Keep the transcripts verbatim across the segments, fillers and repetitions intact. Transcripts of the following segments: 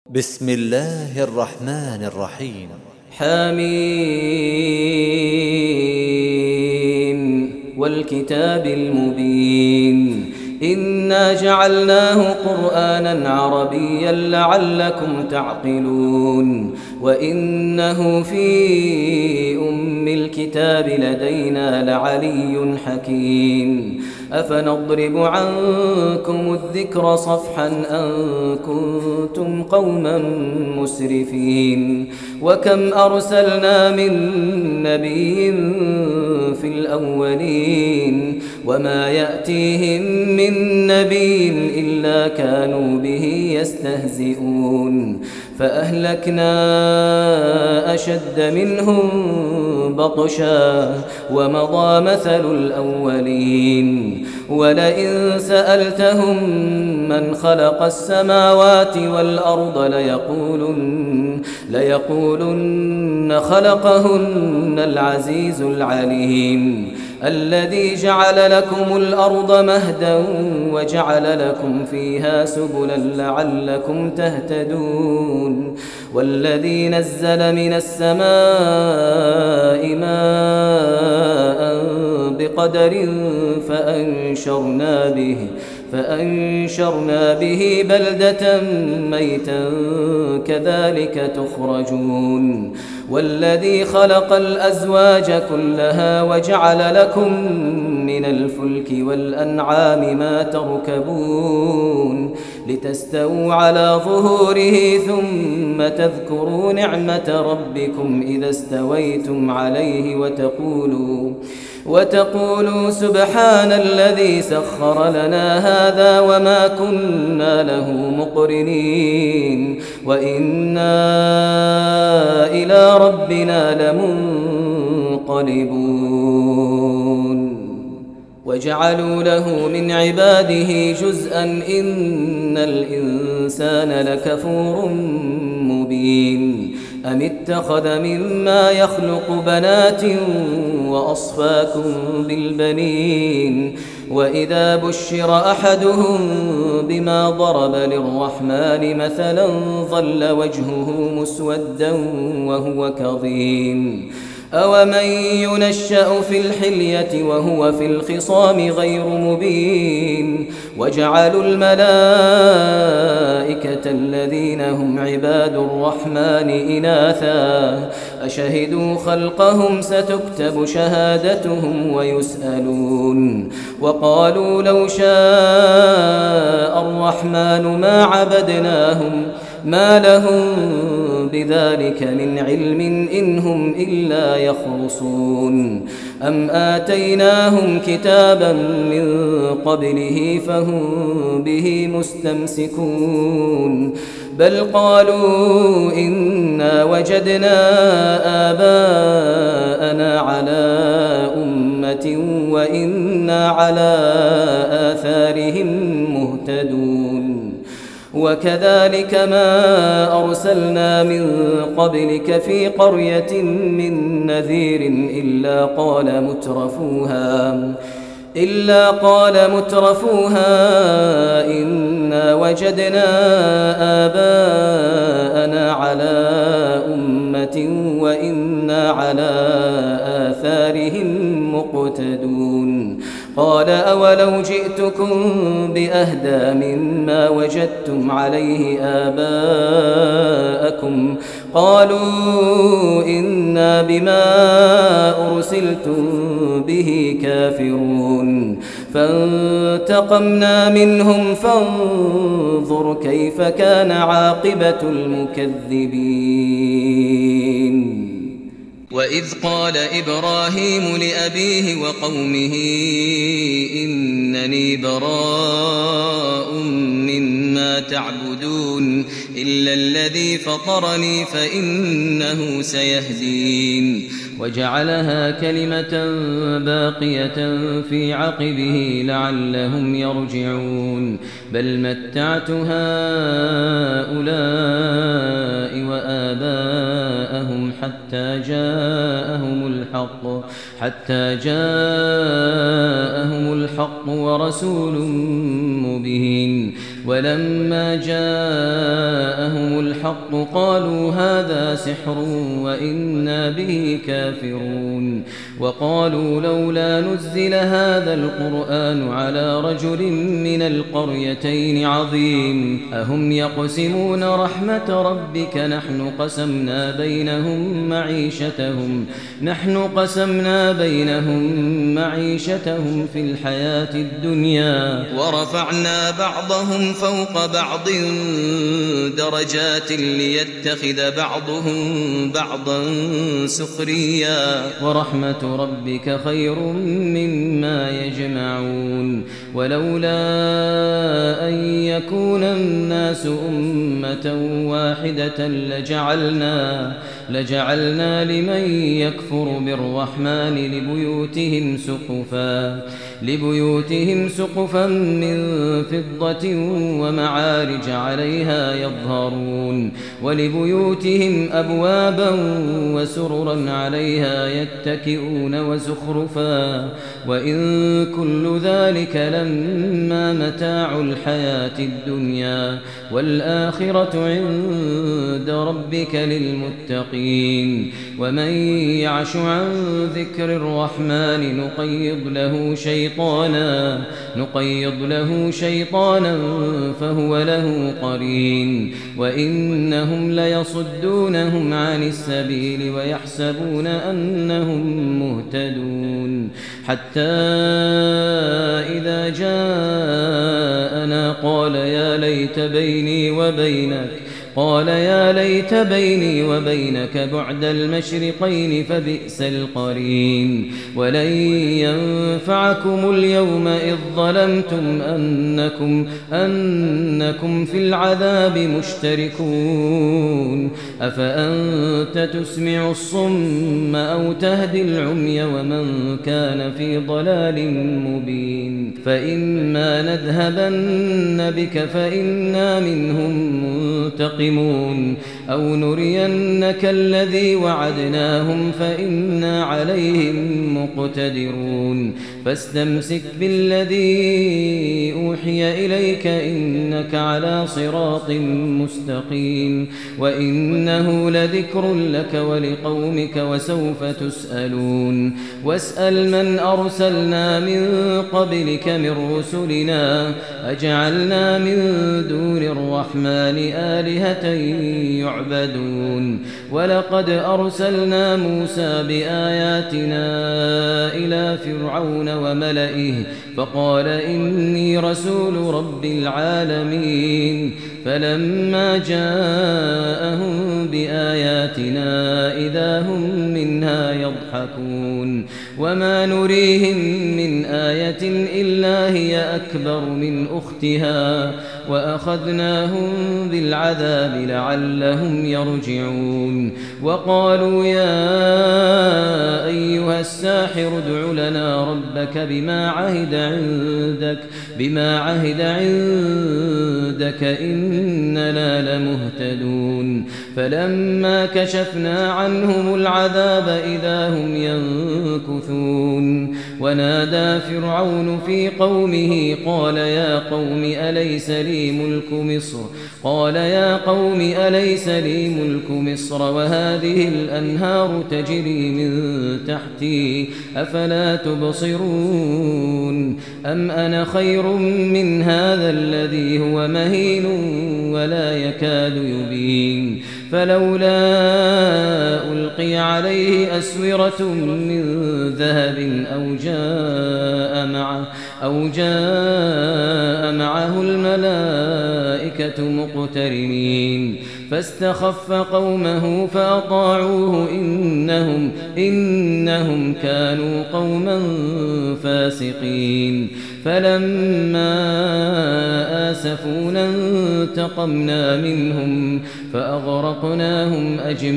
بسم الله الرحمن الرحيم. حميم والكتاب المبين إنا جعلناه قرآنا عربيا لعلكم تعقلون وإنه في أم الكتاب لدينا لعلي حكيم أفنضرب عنكم الذكر صفحا أن كنتم قوما مسرفين وكم أرسلنا من نبي في الأولين وما يأتيهم من نبي إلا كانوا به يستهزئون فأهلكنا أشد منهم بطشا ومضى مثل الأولين ولئن سألتهم من خلق السماوات والأرض ليقولن, ليقولن خلقهن العزيز العليم الذي جعل لكم الأرض مهدا وجعل لكم فيها سبلا لعلكم تهتدون والذي نزل من السماء ماء بقدر فأنشرنا به فأنشرنا به بلدة ميتا كذلك تخرجون والذي خلق الأزواج كلها وجعل لكم من الفلك والأنعام ما تركبون لتستووا على ظهوره ثم تذكروا نعمة ربكم إذا استويتم عليه وتقولوا وتقولوا سبحان الذي سخر لنا هذا وما كنا له مقرنين وإنا إلى ربنا لمنقلبون وجعلوا له من عباده جزءا إن الإنسان لكفور مبين أم اتخذ مما يخلق بنات وأصفاكم بالبنين وإذا بشر أحدهم بما ضرب للرحمن مثلا ظل وجهه مسودا وهو كظيم أومن ينشأ في الحلية وهو في الخصام غير مبين وجعلوا الملائكة الذين هم عباد الرحمن إناثا أشهدوا خلقهم ستكتب شهادتهم ويسألون وقالوا لو شاء الرحمن ما عبدناهم ما لهم بذلك من علم إن هم إلا يخرصون أم آتيناهم كتابا من قبله فهم به مستمسكون بل قالوا إنا وجدنا آباءنا على أمة وإنا على آثارهم مهتدون وكذلك ما أرسلنا من قبلك في قرية من نذير إلا قال مترفوها إلا قال مترفوها إنا وجدنا آباءنا على أمة وإنا على آثارهم مقتدون قال أولو جئتكم بأهدى مما وجدتم عليه آباءكم قالوا إنا بما أرسلتم به كافرون فانتقمنا منهم فانظر كيف كان عاقبة المكذبين وإذ قال إبراهيم لأبيه وقومه إنني براء مما تعبدون إلا الذي فطرني فإنه سيهدين وجعلها كلمة باقية في عقبه لعلهم يرجعون بل متعت هؤلاء وآباءهم حتى جاءهم الحق حتى جاءهم الحق ورسول مبين ولما جاءهم الحق قالوا هذا سحر وإنا به كافرون وقالوا لولا نزل هذا القرآن على رجل من القريتين عظيم أهم يقسمون رحمة ربك نحن قسمنا بينهم معيشتهم نحن قسمنا بينهم معيشتهم في الحياة الدنيا ورفعنا بعضهم فوق بعض درجات ليتخذ بعضهم بعضا سخريا ورحمة ربك خير مما يجمعون ولولا أن يكون الناس أمة واحدة لجعلنا لجعلنا لمن يكفر بالرحمن لبيوتهم سقفا لبيوتهم سقفا من فضة ومعارج عليها يظهرون ولبيوتهم أبوابا وسررا عليها يتكئون وزخرفا وإن كل ذلك لما متاع الحياة الدنيا والآخرة عند ربك للمتقين ومن يعش عن ذكر الرحمن نقيض له شيطانا نقيض له شيطانا فهو له قرين وإنهم ليصدونهم عن السبيل ويحسبون أنهم مهتدون حتى إذا جاءنا قال يا ليت بيني وبينك قال يا ليت بيني وبينك بعد المشرقين فبئس القرين ولن ينفعكم اليوم إذ ظلمتم أنكم, أنكم في العذاب مشتركون أفأنت تسمع الصم أو تهدي العمي ومن كان في ضلال مبين فإما نذهبن بك فإنا منهم منتقمون أو نرينك الذي وعدناهم فإنا عليهم مقتدرون فاستمسك بالذي أوحي إليك إنك على صراط مستقيم وإنه لذكر لك ولقومك وسوف تسألون واسأل من أرسلنا من قبلك من رسلنا أجعلنا من دون الرحمن آلهة يعبدون ولقد أرسلنا موسى بآياتنا إلى فرعون وملئه فقال إني رسول رب العالمين فلما جاءهم بآياتنا إذا هم منها يضحكون وما نريهم من آية إلا هي أكبر من أختها وأخذناهم بالعذاب لعلهم يرجعون وقالوا يا أيها الساحر ادع لنا ربك بما عهد عندك بما عهد عندك إننا لمهتدون فلما كشفنا عنهم العذاب إذا هم ينكثون ونادى فرعون في قومه قال يا قوم أليس لي ملك مصر قال يا قوم أليس لي ملك مصر وهذه الأنهار تجري من تحتي أفلا تبصرون أم أنا خير من هذا الذي هو مهين ولا يكاد يبين فلولا ألقي عليه أسورة من ذهب أو جاء معه أو جاء معه الملائكة مقترنين فاستخف قومه فأطاعوه إنهم, إنهم كانوا قوما فاسقين فلما آسفونا انتقمنا منهم فأغرقناهم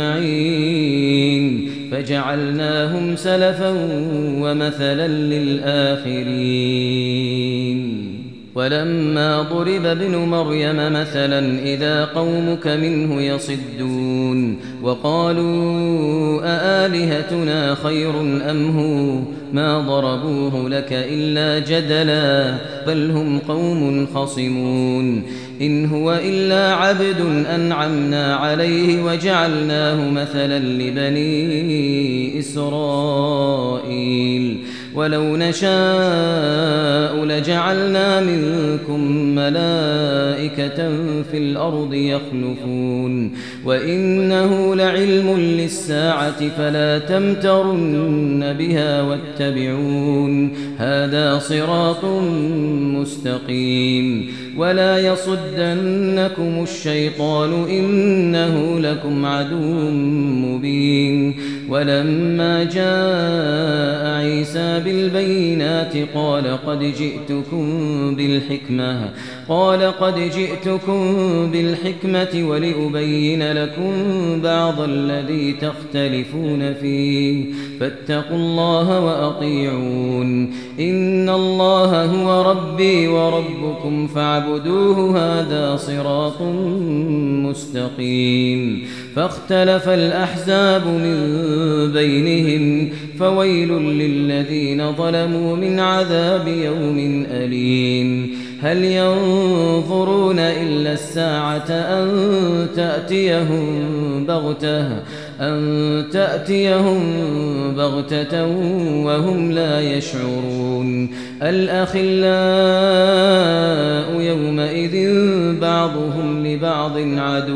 أجمعين فجعلناهم سلفا ومثلا للآخرين ولما ضرب ابن مريم مثلا إذا قومك منه يصدون وقالوا أآلهتنا خير أم هو ما ضربوه لك إلا جدلا بل هم قوم خصمون إن هو إلا عبد أنعمنا عليه وجعلناه مثلا لبني إسرائيل ولو نشاء لجعلنا منكم ملائكة في الأرض يخلفون وإنه لعلم للساعة فلا تمترن بها واتبعون هذا صراط مستقيم ولا يصدنكم الشيطان إنه لكم عدو مبين ولما جاء عيسى بالبينات قال قد جئتكم بالحكمة قال قد جئتكم بالحكمة ولأبين لكم بعض الذي تختلفون فيه فاتقوا الله وأطيعون إن الله هو ربي وربكم فاعبدوه هذا صراط مستقيم فاختلف الأحزاب من بينهم فويل للذين ظلموا من عذاب يوم أليم هل ينظرون إلا الساعة أن تأتيهم بغتة أن تأتيهم بغتة وهم لا يشعرون الأخلاء يومئذ بعضهم لبعض عدو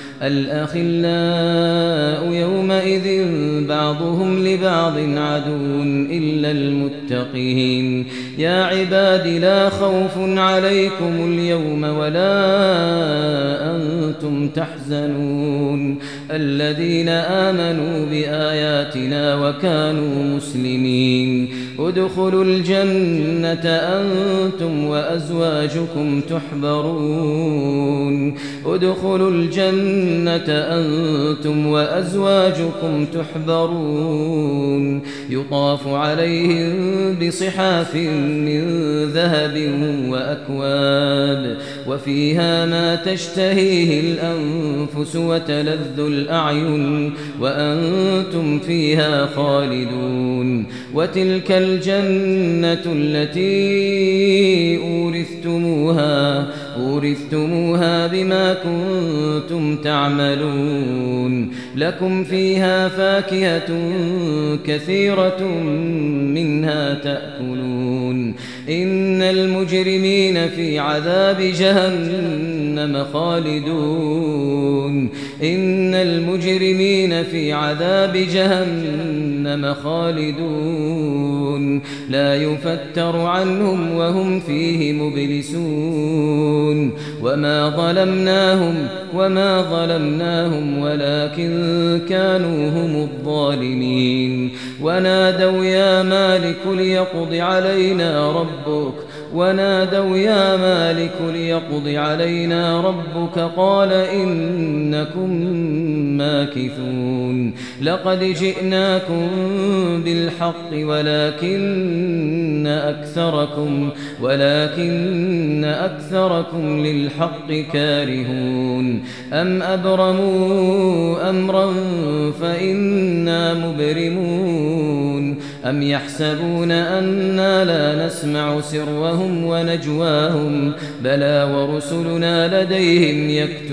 الأخلاء يومئذ بعضهم لبعض عدو إلا المتقين يا عباد لا خوف عليكم اليوم ولا أنتم تحزنون الذين آمنوا بآياتنا وكانوا مسلمين ادخلوا الجنة أنتم وأزواجكم تحبرون ادخلوا الجنة أنتم وأزواجكم تحبرون يطاف عليهم بصحاف من ذهب وأكواب وفيها ما تشتهيه الأنفس وتلذ الأعين وأنتم فيها خالدون وتلك الجنة التي أورثتموها أورثتموها بما كنتم تعملون لكم فيها فاكهة كثيرة منها تأكلون إن المجرمين في عذاب جهنم خالدون إن المجرمين في عذاب جهنم خالدون لا يفتر عنهم وهم فيه مبلسون وما ظلمناهم وما ظلمناهم ولكن كانوا هم الظالمين ونادوا يا مالك ليقض علينا ربك ونادوا يا مالك ليقض علينا ربك قال إنكم ماكثون لقد جئناكم بالحق ولكن أكثركم ولكن أكثركم للحق كارهون أم أبرموا أمرا فإنا مبرمون أم يحسبون أنا لا نسمع سرهم ونجواهم بلى ورسلنا لديهم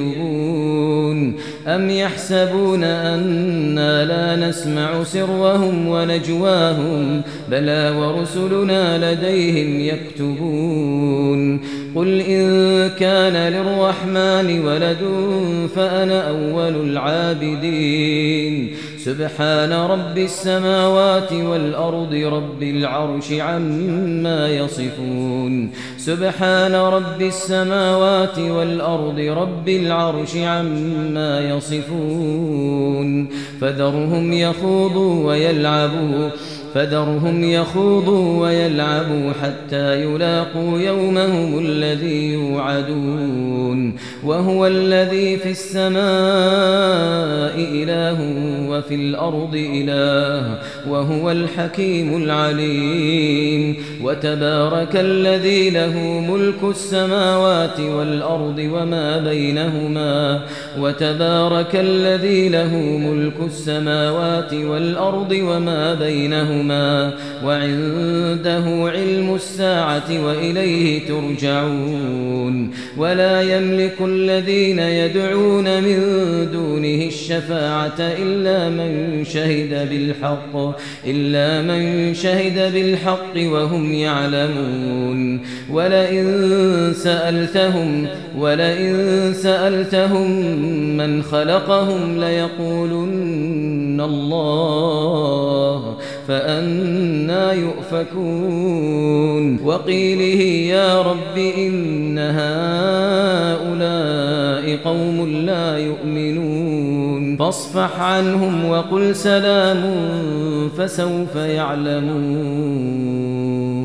يكتبون أم يحسبون أنا لا نسمع سرهم ونجواهم بلى ورسلنا لديهم يكتبون قل إن كان للرحمن ولد فأنا أول العابدين سبحان رب السماوات والأرض رب العرش عما يصفون سبحان رب السماوات والأرض رب العرش عما يصفون فذرهم يخوضوا ويلعبوا فذرهم يخوضوا ويلعبوا حتى يلاقوا يومهم الذي يوعدون وهو الذي في السماء إله وفي الأرض إله وهو الحكيم العليم وتبارك الذي له ملك السماوات والأرض وما بينهما وتبارك الذي له ملك السماوات والأرض وما بينهما وعنده علم الساعة وإليه ترجعون ولا يملك الذين يدعون من دونه الشفاعة إلا من شهد بالحق إلا من شهد بالحق وهم يعلمون ولئن سألتهم ولئن سألتهم من خلقهم ليقولن الله فأنى يؤفكون وقيله يا رب إن هؤلاء قوم لا يؤمنون فاصفح عنهم وقل سلام فسوف يعلمون.